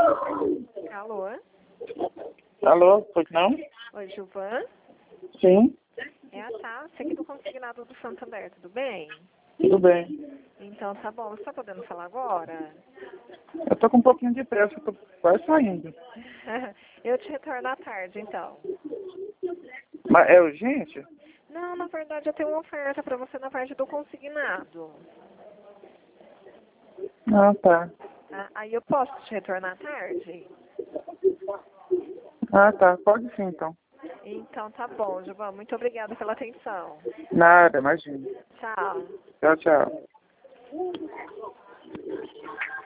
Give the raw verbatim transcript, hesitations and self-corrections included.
Alô? Alô, pois não? Oi, Gilvan? Sim, É a Tássia aqui do Consignado do Santander, tudo bem? tudo bem. Então tá bom, você tá podendo falar agora? Eu tô com um pouquinho de pressa, eu tô quase saindo. Eu te retorno à tarde, então. Mas é urgente? Não, na verdade eu tenho uma oferta pra você na parte do consignado. Ah, tá. Tá? Aí eu posso te retornar à tarde? Ah, tá. Pode sim, então. Então tá bom, Gilvan. Muito obrigada pela atenção. Nada, imagina. Tchau. Tchau, tchau.